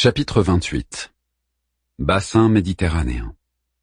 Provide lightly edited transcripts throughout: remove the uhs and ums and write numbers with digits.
Chapitre 28. Bassin méditerranéen.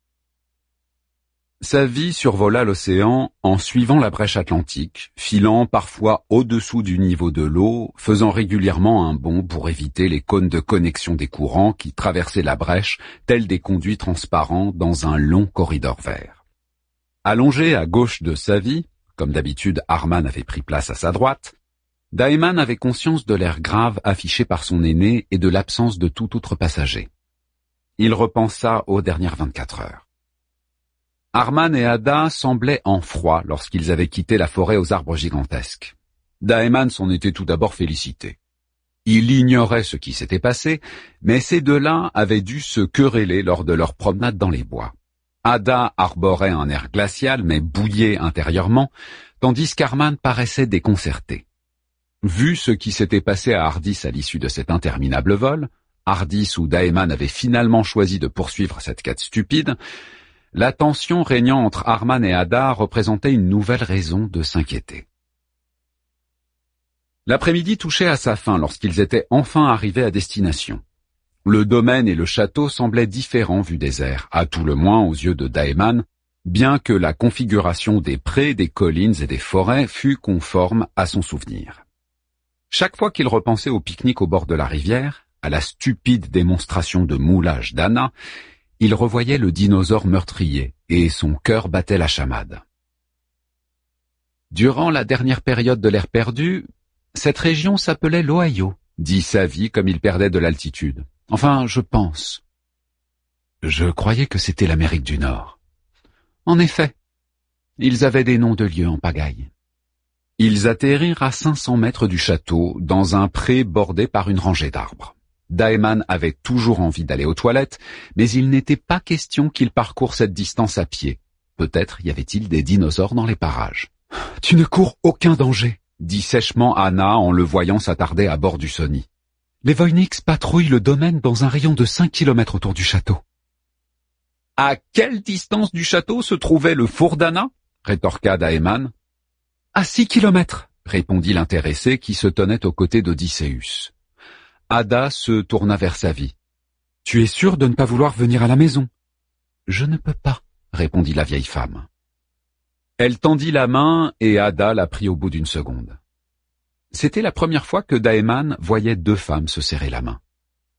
Sa vie survola l'océan en suivant la brèche atlantique, filant parfois au-dessous du niveau de l'eau, faisant régulièrement un bond pour éviter les cônes de connexion des courants qui traversaient la brèche tels des conduits transparents dans un long corridor vert. Allongé à gauche de sa vie, comme d'habitude Arman avait pris place à sa droite, Daiman avait conscience de l'air grave affiché par son aîné et de l'absence de tout autre passager. Il repensa aux dernières 24 heures. Arman et Ada semblaient en froid lorsqu'ils avaient quitté la forêt aux arbres gigantesques. Daiman s'en était tout d'abord félicité. Il ignorait ce qui s'était passé, mais ces deux-là avaient dû se quereller lors de leur promenade dans les bois. Ada arborait un air glacial mais bouillait intérieurement, tandis qu'Arman paraissait déconcerté. Vu ce qui s'était passé à Ardis à l'issue de cet interminable vol, Ardis où Daiman avait finalement choisi de poursuivre cette quête stupide, la tension régnant entre Arman et Ada représentait une nouvelle raison de s'inquiéter. L'après-midi touchait à sa fin lorsqu'ils étaient enfin arrivés à destination. Le domaine et le château semblaient différents vus des airs, à tout le moins aux yeux de Daiman, bien que la configuration des prés, des collines et des forêts fût conforme à son souvenir. Chaque fois qu'il repensait au pique-nique au bord de la rivière, à la stupide démonstration de moulage d'Anna, il revoyait le dinosaure meurtrier et son cœur battait la chamade. Durant la dernière période de l'ère perdue, cette région s'appelait l'Ohio, dit Savvy comme il perdait de l'altitude. Enfin, je pense. Je croyais que c'était l'Amérique du Nord. En effet, ils avaient des noms de lieux en pagaille. Ils atterrirent à 500 mètres du château, dans un pré bordé par une rangée d'arbres. Daiman avait toujours envie d'aller aux toilettes, mais il n'était pas question qu'il parcourt cette distance à pied. Peut-être y avait-il des dinosaures dans les parages. « Tu ne cours aucun danger », dit sèchement Anna en le voyant s'attarder à bord du Sony. « Les Voynix patrouillent le domaine dans un rayon de 5 kilomètres autour du château. »« À quelle distance du château se trouvait le four d'Anna » rétorqua Daiman. « À 6 kilomètres, répondit l'intéressé qui se tenait aux côtés d'Odysseus. Ada se tourna vers Savvy. « Tu es sûr de ne pas vouloir venir à la maison ?»« Je ne peux pas, » répondit la vieille femme. Elle tendit la main et Ada la prit au bout d'une seconde. C'était la première fois que Daiman voyait deux femmes se serrer la main.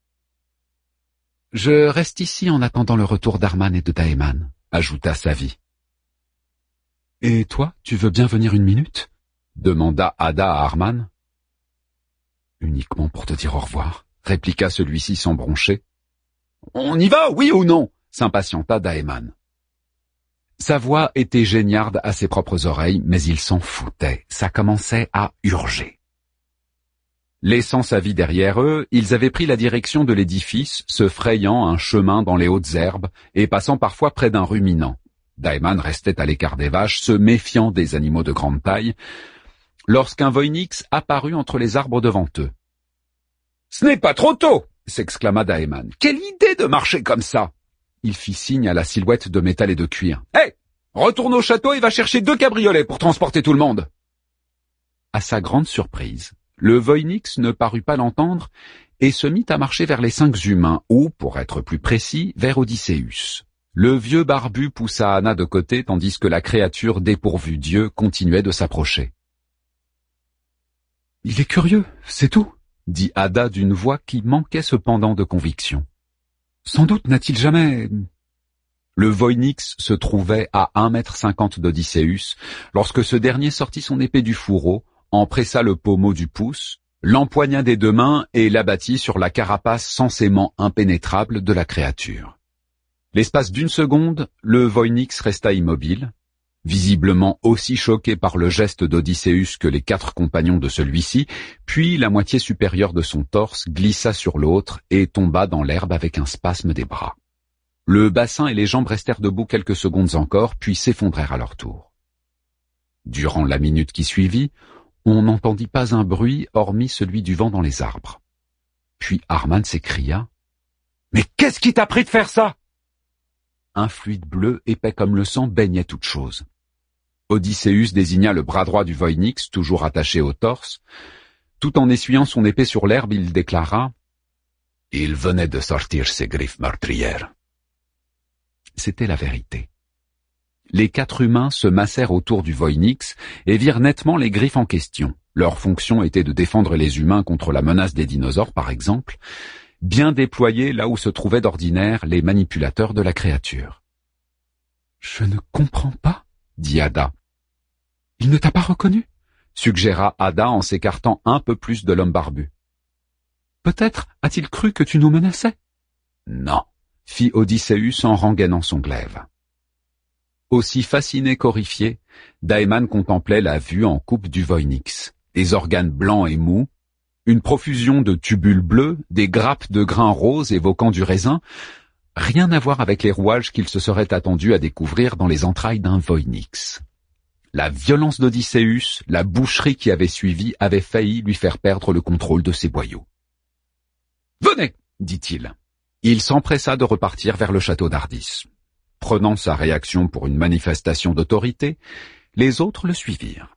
« Je reste ici en attendant le retour d'Arman et de Daiman, » ajouta Savvy. « Et toi, tu veux bien venir une minute ?» demanda Ada à Arman. « Uniquement pour te dire au revoir, » répliqua celui-ci sans broncher. « On y va, oui ou non ?» s'impatienta Daiman. Sa voix était géniarde à ses propres oreilles, mais il s'en foutait, ça commençait à urger. Laissant sa vie derrière eux, ils avaient pris la direction de l'édifice, se frayant un chemin dans les hautes herbes et passant parfois près d'un ruminant. Daiman restait à l'écart des vaches, se méfiant des animaux de grande taille, lorsqu'un Voynix apparut entre les arbres devant eux. « Ce n'est pas trop tôt !» s'exclama Daiman. « Quelle idée de marcher comme ça !» Il fit signe à la silhouette de métal et de cuir. « Hé, retourne au château et va chercher 2 cabriolets pour transporter tout le monde !» À sa grande surprise, le Voynix ne parut pas l'entendre et se mit à marcher vers les 5 humains, ou, pour être plus précis, vers Odysseus. Le vieux barbu poussa Anna de côté tandis que la créature dépourvue d'yeux continuait de s'approcher. « Il est curieux, c'est tout », dit Ada d'une voix qui manquait cependant de conviction. « Sans doute n'a-t-il jamais... » Le Voynix se trouvait à 1,50 m d'Odysseus lorsque ce dernier sortit son épée du fourreau, en pressa le pommeau du pouce, l'empoigna des 2 mains et l'abattit sur la carapace censément impénétrable de la créature. L'espace d'une seconde, le Voynix resta immobile, visiblement aussi choqué par le geste d'Odysseus que les 4 compagnons de celui-ci, puis la moitié supérieure de son torse glissa sur l'autre et tomba dans l'herbe avec un spasme des bras. Le bassin et les jambes restèrent debout quelques secondes encore, puis s'effondrèrent à leur tour. Durant la minute qui suivit, on n'entendit pas un bruit hormis celui du vent dans les arbres. Puis Arman s'écria « Mais qu'est-ce qui t'a pris de faire ça ?» Un fluide bleu épais comme le sang baignait toute chose. Odysseus désigna le bras droit du Voynix, toujours attaché au torse. Tout en essuyant son épée sur l'herbe, il déclara Il venait de sortir ses griffes meurtrières. C'était la vérité. Les 4 humains se massèrent autour du Voynix et virent nettement les griffes en question. Leur fonction était de défendre les humains contre la menace des dinosaures, par exemple, bien déployés là où se trouvaient d'ordinaire les manipulateurs de la créature. « Je ne comprends pas, » dit Ada. « Il ne t'a pas reconnu ?» suggéra Ada en s'écartant un peu plus de l'homme barbu. « Peut-être a-t-il cru que tu nous menaçais ?»« Non, » fit Odysseus en rengainant son glaive. Aussi fasciné qu'horrifié, Daemon contemplait la vue en coupe du Voynix. Des organes blancs et mous, une profusion de tubules bleus, des grappes de grains roses évoquant du raisin, rien à voir avec les rouages qu'il se serait attendu à découvrir dans les entrailles d'un Voynix. La violence d'Odysseus, la boucherie qui avait suivi, avaient failli lui faire perdre le contrôle de ses boyaux. « Venez !» dit-il. Il s'empressa de repartir vers le château d'Ardis. Prenant sa réaction pour une manifestation d'autorité, les autres le suivirent.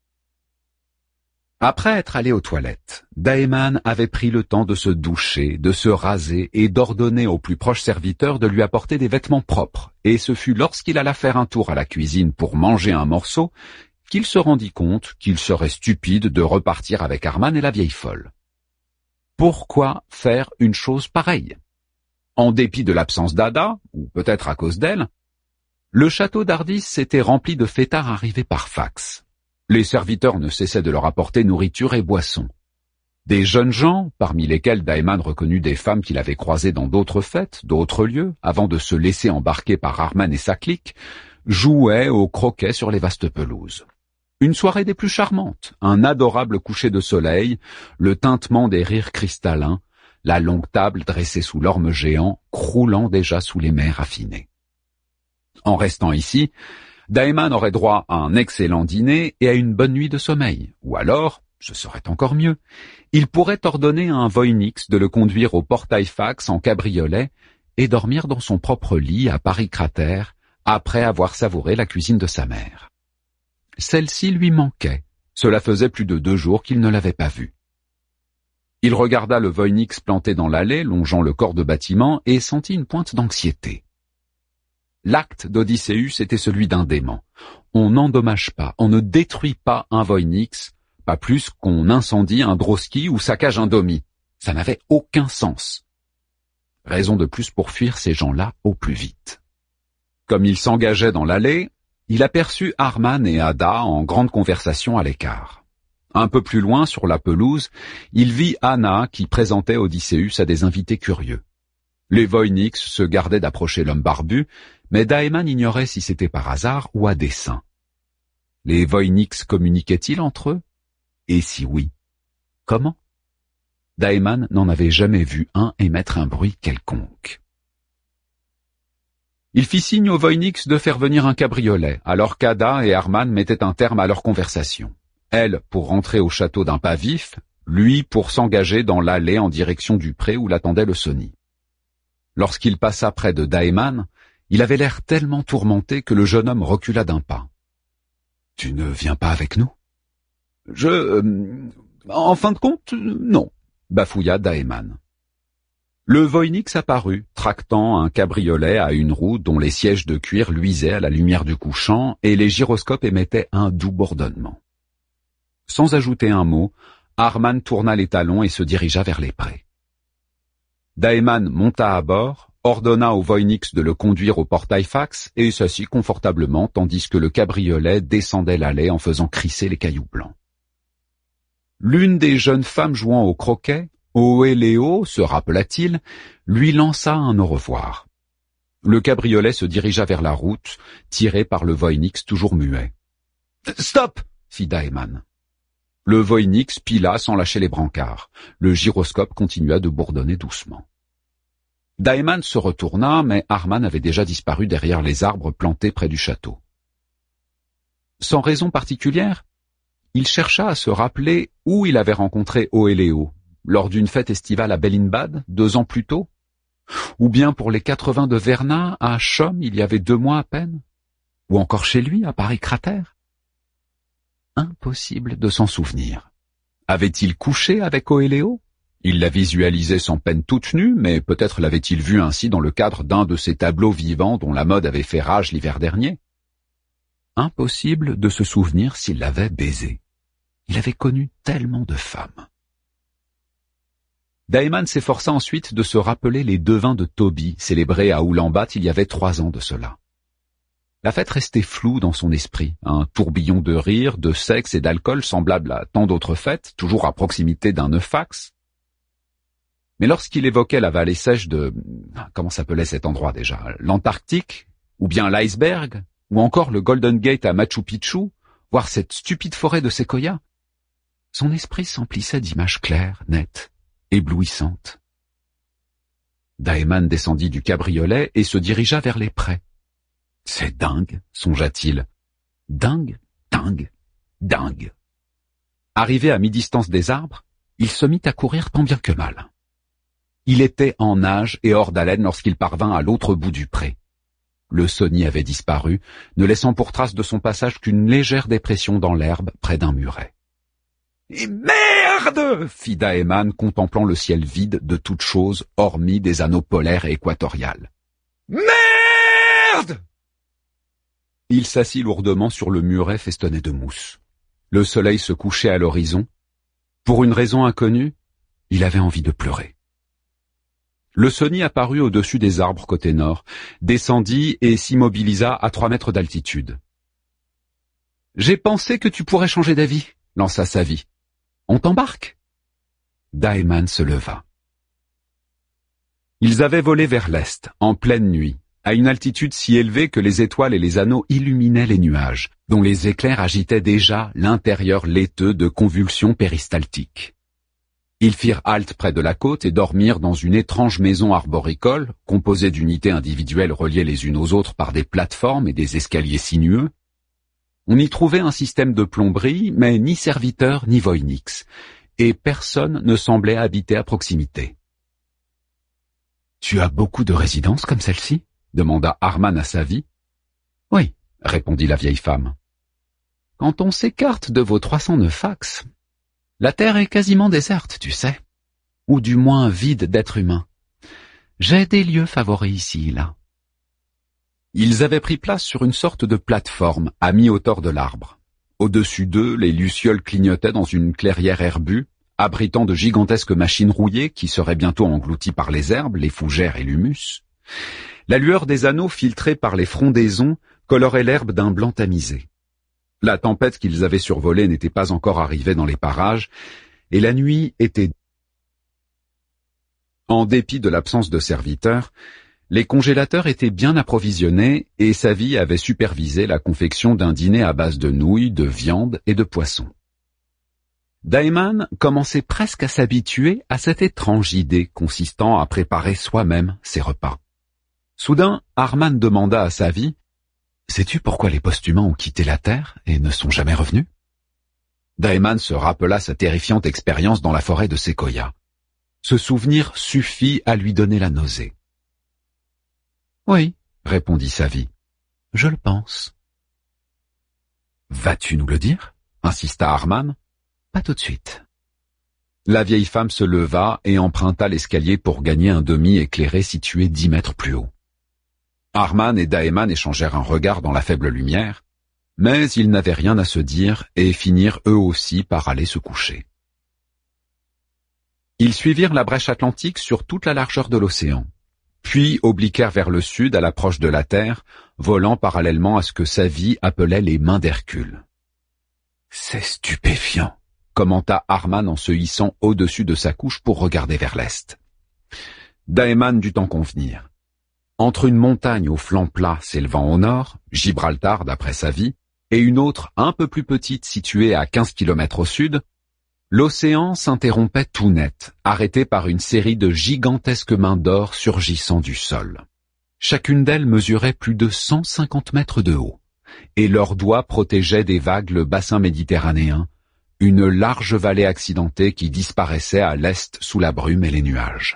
Après être allé aux toilettes, Daemon avait pris le temps de se doucher, de se raser et d'ordonner au plus proche serviteur de lui apporter des vêtements propres, et ce fut lorsqu'il alla faire un tour à la cuisine pour manger un morceau qu'il se rendit compte qu'il serait stupide de repartir avec Arman et la vieille folle. Pourquoi faire une chose pareille? En dépit de l'absence d'Ada, ou peut-être à cause d'elle, le château d'Ardis s'était rempli de fêtards arrivés par fax. Les serviteurs ne cessaient de leur apporter nourriture et boissons. Des jeunes gens, parmi lesquels Daemon reconnut des femmes qu'il avait croisées dans d'autres fêtes, d'autres lieux, avant de se laisser embarquer par Arman et sa clique, jouaient au croquet sur les vastes pelouses. Une soirée des plus charmantes, un adorable coucher de soleil, le tintement des rires cristallins, la longue table dressée sous l'orme géant, croulant déjà sous les mers raffinées. En restant ici, Daemon aurait droit à un excellent dîner et à une bonne nuit de sommeil, ou alors, ce serait encore mieux, il pourrait ordonner à un Voynix de le conduire au portail fax en cabriolet et dormir dans son propre lit à Paris-Cratère après avoir savouré la cuisine de sa mère. Celle-ci lui manquait, cela faisait plus de 2 jours qu'il ne l'avait pas vue. Il regarda le Voynix planté dans l'allée, longeant le corps de bâtiment, et sentit une pointe d'anxiété. L'acte d'Odysseus était celui d'un dément. On n'endommage pas, on ne détruit pas un Voynix, pas plus qu'on incendie un droski ou saccage un domi. Ça n'avait aucun sens. Raison de plus pour fuir ces gens-là au plus vite. Comme il s'engageait dans l'allée, il aperçut Arman et Ada en grande conversation à l'écart. Un peu plus loin, sur la pelouse, il vit Anna qui présentait Odysseus à des invités curieux. Les Voynix se gardaient d'approcher l'homme barbu, mais Daemon ignorait si c'était par hasard ou à dessein. Les Voynix communiquaient-ils entre eux? Et si oui, comment? Daemon n'en avait jamais vu un émettre un bruit quelconque. Il fit signe aux Voynix de faire venir un cabriolet, alors qu'Ada et Arman mettaient un terme à leur conversation. Elle pour rentrer au château d'un pas vif, lui pour s'engager dans l'allée en direction du pré où l'attendait le Sony. Lorsqu'il passa près de Daemon, il avait l'air tellement tourmenté que le jeune homme recula d'un pas. « Tu ne viens pas avec nous ?»« En fin de compte, non, » bafouilla Daemon. Le Voynix apparut, tractant un cabriolet à une roue dont les sièges de cuir luisaient à la lumière du couchant et les gyroscopes émettaient un doux bourdonnement. Sans ajouter un mot, Arman tourna les talons et se dirigea vers les prés. Daemon monta à bord, ordonna au Voynix de le conduire au portail fax et s'assit confortablement tandis que le cabriolet descendait l'allée en faisant crisser les cailloux blancs. L'une des jeunes femmes jouant au croquet, Oéléo, se rappela-t-il, lui lança un au revoir. Le cabriolet se dirigea vers la route, tiré par le Voynix toujours muet. « Stop !» fit Daemon. Le Voynix pila sans lâcher les brancards. Le gyroscope continua de bourdonner doucement. Daemon se retourna, mais Arman avait déjà disparu derrière les arbres plantés près du château. Sans raison particulière, il chercha à se rappeler où il avait rencontré Oéléo, lors d'une fête estivale à Belinbad, 2 ans plus tôt, ou bien pour les 80 de Verna à Chaume il y avait 2 mois à peine, ou encore chez lui à Paris-Cratère. Impossible de s'en souvenir. Avait-il couché avec Oéléo? Il la visualisait sans peine toute nue, mais peut-être l'avait-il vue ainsi dans le cadre d'un de ces tableaux vivants dont la mode avait fait rage l'hiver dernier. Impossible de se souvenir s'il l'avait baisée. Il avait connu tellement de femmes. Daeman s'efforça ensuite de se rappeler les devins de Toby, célébrés à Oulambat il y avait 3 ans de cela. La fête restait floue dans son esprit, un tourbillon de rire, de sexe et d'alcool semblable à tant d'autres fêtes, toujours à proximité d'un Euphax. Mais lorsqu'il évoquait la vallée sèche de... comment s'appelait cet endroit déjà? L'Antarctique? Ou bien l'iceberg? Ou encore le Golden Gate à Machu Picchu? Voire cette stupide forêt de séquoias? Son esprit s'emplissait d'images claires, nettes, éblouissantes. Daeman descendit du cabriolet et se dirigea vers les prés. « C'est dingue, songea-t-il. Dingue, dingue, dingue. » Arrivé à mi-distance des arbres, il se mit à courir tant bien que mal. Il était en nage et hors d'haleine lorsqu'il parvint à l'autre bout du pré. Le saunier avait disparu, ne laissant pour trace de son passage qu'une légère dépression dans l'herbe près d'un muret. « Et merde !» fit Daeman, contemplant le ciel vide de toute chose, hormis des anneaux polaires et équatoriales. « Merde !» Il s'assit lourdement sur le muret festonné de mousse. Le soleil se couchait à l'horizon. Pour une raison inconnue, il avait envie de pleurer. Le saunier apparut au-dessus des arbres côté nord, descendit et s'immobilisa à 3 mètres d'altitude. « J'ai pensé que tu pourrais changer d'avis, » lança Savy. « On t'embarque ?» Daeman se leva. Ils avaient volé vers l'est, en pleine nuit, à une altitude si élevée que les étoiles et les anneaux illuminaient les nuages, dont les éclairs agitaient déjà l'intérieur laiteux de convulsions péristaltiques. Ils firent halte près de la côte et dormirent dans une étrange maison arboricole, composée d'unités individuelles reliées les unes aux autres par des plateformes et des escaliers sinueux. On y trouvait un système de plomberie, mais ni serviteurs ni voynix, et personne ne semblait habiter à proximité. « Tu as beaucoup de résidences comme celle-ci » demanda Arman à Savy. « Oui, » répondit la vieille femme. « Quand on s'écarte de vos 309 fax, la terre est quasiment déserte, tu sais, ou du moins vide d'êtres humains. J'ai des lieux favoris ici et là. » Ils avaient pris place sur une sorte de plateforme à mi-hauteur de l'arbre. Au-dessus d'eux, les lucioles clignotaient dans une clairière herbue, abritant de gigantesques machines rouillées qui seraient bientôt englouties par les herbes, les fougères et l'humus. La lueur des anneaux filtrée par les frondaisons colorait l'herbe d'un blanc tamisé. La tempête qu'ils avaient survolée n'était pas encore arrivée dans les parages, et la nuit était... En dépit de l'absence de serviteurs, les congélateurs étaient bien approvisionnés et Savy avait supervisé la confection d'un dîner à base de nouilles, de viande et de poisson. Daeman commençait presque à s'habituer à cette étrange idée consistant à préparer soi-même ses repas. Soudain, Arman demanda à Savy: « Sais-tu pourquoi les post-humains ont quitté la Terre et ne sont jamais revenus ?» Daeman se rappela sa terrifiante expérience dans la forêt de séquoias. Ce souvenir suffit à lui donner la nausée. « Oui, » répondit Savy, « je le pense. »« Vas-tu nous le dire ?» insista Arman. « Pas tout de suite. » La vieille femme se leva et emprunta l'escalier pour gagner un demi éclairé situé 10 mètres plus haut. Arman et Daeman échangèrent un regard dans la faible lumière, mais ils n'avaient rien à se dire et finirent eux aussi par aller se coucher. Ils suivirent la brèche atlantique sur toute la largeur de l'océan, puis obliquèrent vers le sud à l'approche de la Terre, volant parallèlement à ce que Savy appelait les mains d'Hercule. « C'est stupéfiant », commenta Arman en se hissant au-dessus de sa couche pour regarder vers l'est. Daeman dut en convenir. Entre une montagne au flanc plat s'élevant au nord, Gibraltar d'après Savy, et une autre un peu plus petite située à 15 kilomètres au sud, l'océan s'interrompait tout net, arrêté par une série de gigantesques mains d'or surgissant du sol. Chacune d'elles mesurait plus de 150 mètres de haut, et leurs doigts protégeaient des vagues le bassin méditerranéen, une large vallée accidentée qui disparaissait à l'est sous la brume et les nuages.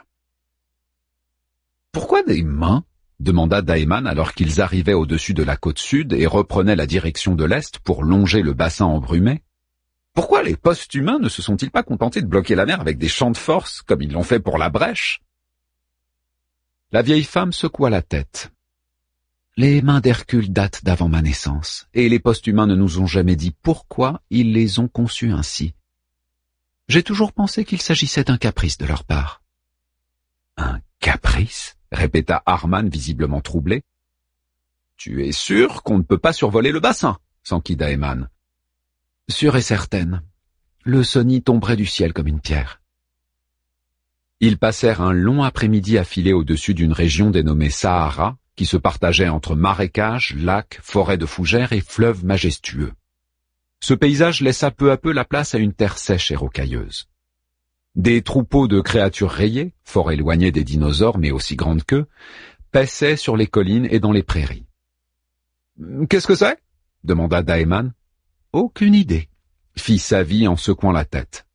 « Pourquoi des mains ?» demanda Daeman alors qu'ils arrivaient au-dessus de la côte sud et reprenaient la direction de l'est pour longer le bassin embrumé. Pourquoi les post-humains ne se sont-ils pas contentés de bloquer la mer avec des champs de force, comme ils l'ont fait pour la brèche? La vieille femme secoua la tête. Les mains d'Hercule datent d'avant ma naissance, et les post-humains ne nous ont jamais dit pourquoi ils les ont conçus ainsi. J'ai toujours pensé qu'il s'agissait d'un caprice de leur part. Un caprice? Répéta Arman visiblement troublé. Tu es sûr qu'on ne peut pas survoler le bassin? S'enquit Daeman. Sûre et certaine. Le Sony tomberait du ciel comme une pierre. Ils passèrent un long après-midi à filer au-dessus d'une région dénommée Sahara, qui se partageait entre marécages, lacs, forêts de fougères et fleuves majestueux. Ce paysage laissa peu à peu la place à une terre sèche et rocailleuse. Des troupeaux de créatures rayées, fort éloignées des dinosaures mais aussi grandes qu'eux, paissaient sur les collines et dans les prairies. « Qu'est-ce que c'est ?» demanda Daeman. « Aucune idée », fit Savy en secouant la tête.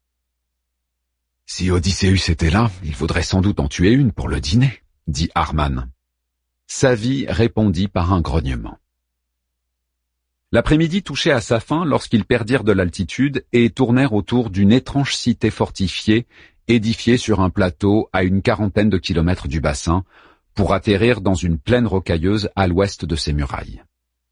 « Si Odysseus était là, il faudrait sans doute en tuer une pour le dîner, » dit Arman. Savy répondit par un grognement. L'après-midi touchait à sa fin lorsqu'ils perdirent de l'altitude et tournèrent autour d'une étrange cité fortifiée, édifiée sur un plateau à une 40aine de kilomètres du bassin, pour atterrir dans une plaine rocailleuse à l'ouest de ses murailles.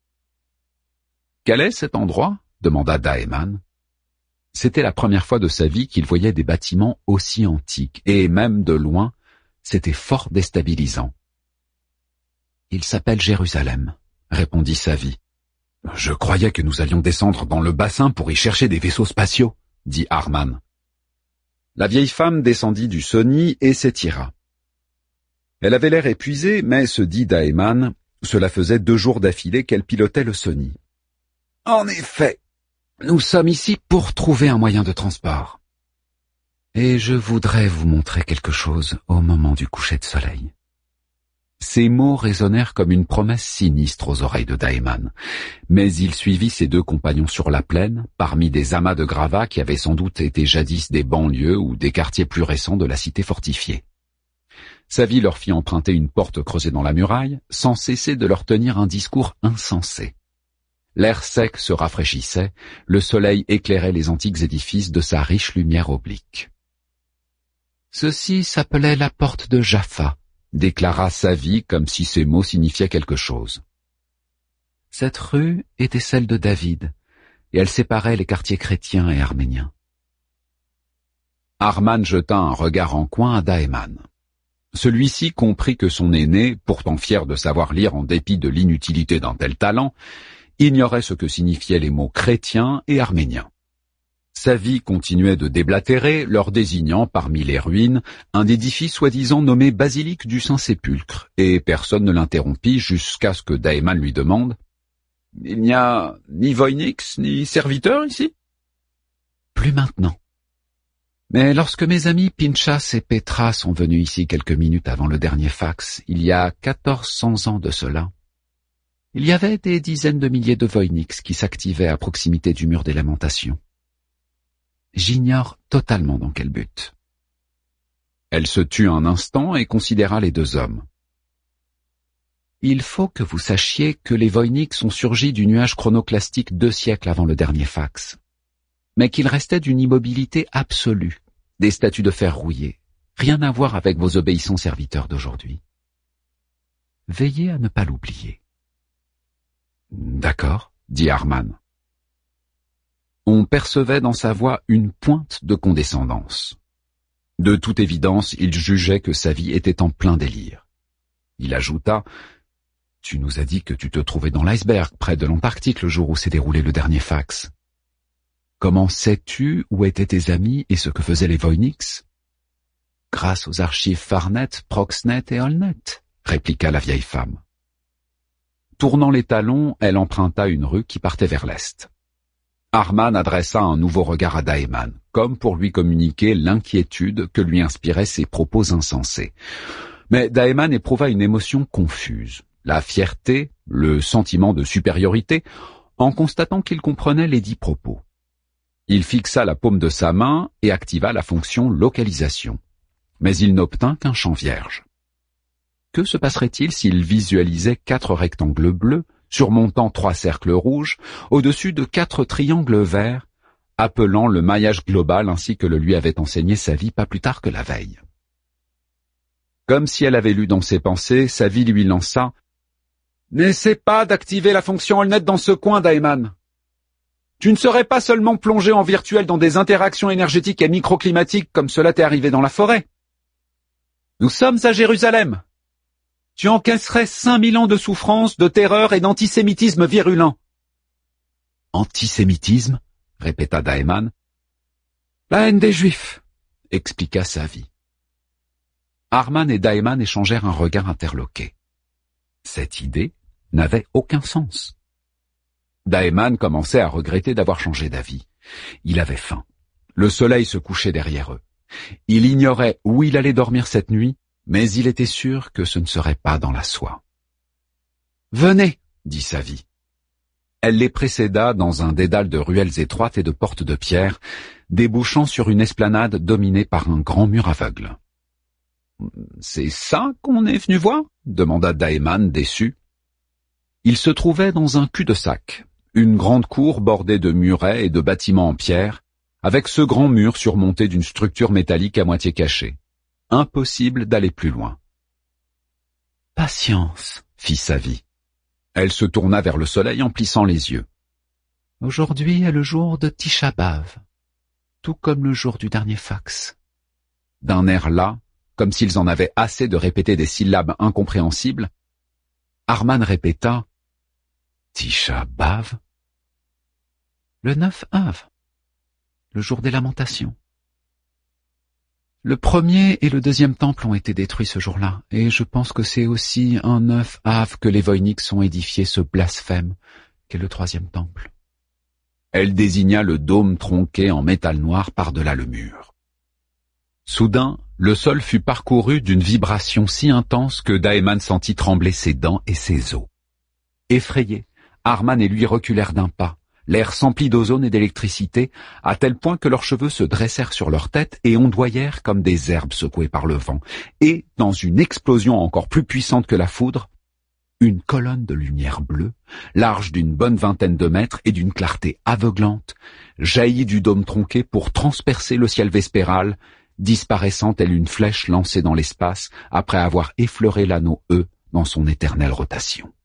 « Quel est cet endroit ?» demanda Daeman. C'était la première fois de sa vie qu'il voyait des bâtiments aussi antiques, et même de loin, c'était fort déstabilisant. « Il s'appelle Jérusalem », répondit Savy. « Je croyais que nous allions descendre dans le bassin pour y chercher des vaisseaux spatiaux, » dit Arman. La vieille femme descendit du Sony et s'étira. Elle avait l'air épuisée, mais, se dit Daeman, cela faisait 2 jours d'affilée qu'elle pilotait le Sony. « En effet, nous sommes ici pour trouver un moyen de transport. Et je voudrais vous montrer quelque chose au moment du coucher de soleil. » Ces mots résonnèrent comme une promesse sinistre aux oreilles de Daeman, mais il suivit ses 2 compagnons sur la plaine, parmi des amas de gravats qui avaient sans doute été jadis des banlieues ou des quartiers plus récents de la cité fortifiée. Savy leur fit emprunter une porte creusée dans la muraille, sans cesser de leur tenir un discours insensé. L'air sec se rafraîchissait, le soleil éclairait les antiques édifices de sa riche lumière oblique. Ceci s'appelait la porte de Jaffa, déclara Savy comme si ces mots signifiaient quelque chose. Cette rue était celle de David, et elle séparait les quartiers chrétiens et arméniens. Arman jeta un regard en coin à Daeman. Celui-ci comprit que son aîné, pourtant fier de savoir lire en dépit de l'inutilité d'un tel talent, ignorait ce que signifiaient les mots chrétien et arménien. Savy continuait de déblatérer, leur désignant parmi les ruines un édifice soi-disant nommé basilique du Saint-Sépulcre, et personne ne l'interrompit jusqu'à ce que Daeman lui demande « Il n'y a ni voynix ni serviteur ici ?»« Plus maintenant. Mais lorsque mes amis Pinchas et Petra sont venus ici quelques minutes avant le dernier fax, il y a 1400 ans de cela, il y avait des dizaines de milliers de voynix qui s'activaient à proximité du mur des lamentations. J'ignore totalement dans quel but. » Elle se tut un instant et considéra les 2 hommes. « Il faut que vous sachiez que les voynix sont surgis du nuage chronoclastique 2 siècles avant le dernier fax, mais qu'ils restaient d'une immobilité absolue, des statues de fer rouillées, rien à voir avec vos obéissants serviteurs d'aujourd'hui. Veillez à ne pas l'oublier. »« D'accord, » dit Arman. On percevait dans sa voix une pointe de condescendance. De toute évidence, il jugeait que Savy était en plein délire. Il ajouta « Tu nous as dit que tu te trouvais dans l'iceberg, près de l'Antarctique, le jour où s'est déroulé le dernier fax. Comment sais-tu où étaient tes amis et ce que faisaient les voynix ?»« Grâce aux archives Farnet, Proxnet et Allnet, » répliqua la vieille femme. Tournant les talons, elle emprunta une rue qui partait vers l'est. Arman adressa un nouveau regard à Daeman, comme pour lui communiquer l'inquiétude que lui inspiraient ses propos insensés. Mais Daeman éprouva une émotion confuse, la fierté, le sentiment de supériorité, en constatant qu'il comprenait les 10 propos. Il fixa la paume de sa main et activa la fonction localisation. Mais il n'obtint qu'un champ vierge. Que se passerait-il s'il visualisait 4 rectangles bleus, surmontant 3 cercles rouges, au-dessus de 4 triangles verts, appelant le maillage global ainsi que le lui avait enseigné Savy pas plus tard que la veille. Comme si elle avait lu dans ses pensées, Savy lui lança « N'essaie pas d'activer la fonction AllNet dans ce coin, Daeman. Tu ne serais pas seulement plongé en virtuel dans des interactions énergétiques et microclimatiques comme cela t'est arrivé dans la forêt. Nous sommes à Jérusalem. Tu encaisserais 5000 ans de souffrance, de terreur et d'antisémitisme virulent. » « Antisémitisme ?» répéta Daeman. « La haine des Juifs, » expliqua Savy. Arman et Daeman échangèrent un regard interloqué. Cette idée n'avait aucun sens. Daeman commençait à regretter d'avoir changé d'avis. Il avait faim. Le soleil se couchait derrière eux. Il ignorait où il allait dormir cette nuit, mais il était sûr que ce ne serait pas dans la soie. « Venez, » dit Savy. Elle les précéda dans un dédale de ruelles étroites et de portes de pierre, débouchant sur une esplanade dominée par un grand mur aveugle. « C'est ça qu'on est venu voir ?» demanda Daeman, déçu. Il se trouvait dans un cul-de-sac, une grande cour bordée de murets et de bâtiments en pierre, avec ce grand mur surmonté d'une structure métallique à moitié cachée. Impossible d'aller plus loin. « Patience, » fit Savy. Elle se tourna vers le soleil en plissant les yeux. « Aujourd'hui est le jour de Tisha B'Av, tout comme le jour du dernier fax. » D'un air las, comme s'ils en avaient assez de répéter des syllabes incompréhensibles, Arman répéta « Tisha B'Av » ? Le 9 Av, le jour des lamentations. Le premier et le deuxième temple ont été détruits ce jour-là, et je pense que c'est aussi un 9 Av que les Voyniks ont édifié ce blasphème qu'est le troisième temple. Elle désigna le dôme tronqué en métal noir par-delà le mur. Soudain, le sol fut parcouru d'une vibration si intense que Daeman sentit trembler ses dents et ses os. Effrayés, Arman et lui reculèrent d'un pas, l'air s'emplit d'ozone et d'électricité, à tel point que leurs cheveux se dressèrent sur leur tête et ondoyèrent comme des herbes secouées par le vent, et, dans une explosion encore plus puissante que la foudre, une colonne de lumière bleue, large d'une bonne vingtaine de mètres et d'une clarté aveuglante, jaillit du dôme tronqué pour transpercer le ciel vespéral, disparaissant telle une flèche lancée dans l'espace après avoir effleuré l'anneau E dans son éternelle rotation.